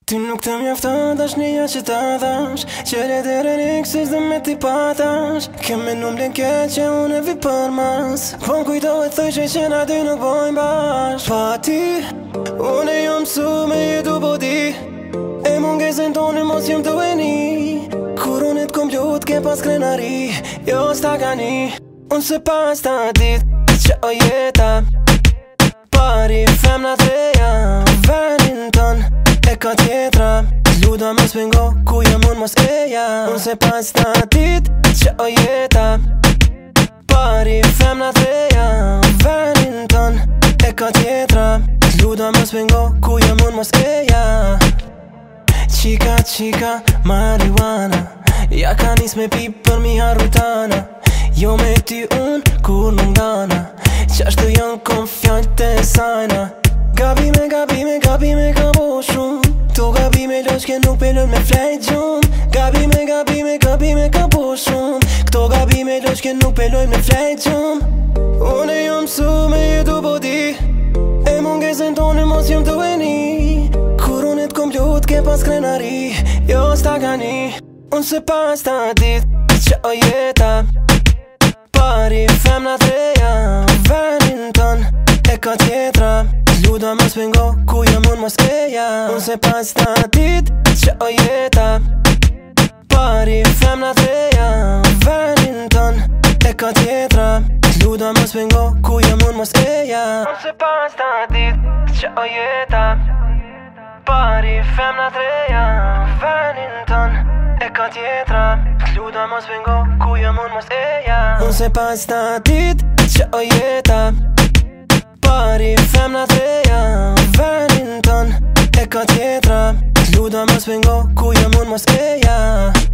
Ty nuk të mjafton dashnia që ta dhash, që ledere niksis dhe me ti patash. Keme nuk m'len keq që unë e vi për mas, po m'kujtohet thoj që na dy nuk bojnë bash. Pa ti, unë e jom mësu me jetu po di, e mungesën tonë mos jom të veni. Kur unë e t'kom plut ke pas krenari, jo s'ta gani. Unë se pas ta dit që o jeta pari femna treja venin ton e ka tjetra. Luda mos pengo ku jam unë mos eja. Unë se pas ta dit që o jeta pari femna treja venin ton e ka tjetra. Luda mos pengo ku jam unë mos eja. Qika, qika, marijuana, ja ka nis me pi për mi harrujtana. Jo me ty unë kur nuk ndana, qashtu janë kom fjallët e sajna. Gabime, gabime, gabime ka po shumë, to gabime loqke nuk pelon me flejt gjumë. Gabime, gabime, gabime ka po shumë, këto gabime loqke nuk pelon me flejt gjumë. Unë e jom mësu me jetu po di, e mungesën tonë mos jom të veni. Kur unë e t'kom plut ke pas krenari, jo s'ta gani. Unë se pas ta dit që o jeta pari femna treja venin ton e ka tjetra. Luda mos pengo ku jam unë mos eja. Unë se pas ta dit që o jeta pari femna treja venin ton e ka tjetra. Luda mos pengo ku jam unë mos eja. Unë se pas ta dit që o jeta pari femna treja venin ton e ka tjetra. Luda mos pengo ku jam unë mos eja. Unë se pas ta dit që o jeta pari femna treja venin ton e ka tjetra. Luda mos pengo ku jam unë mos eja.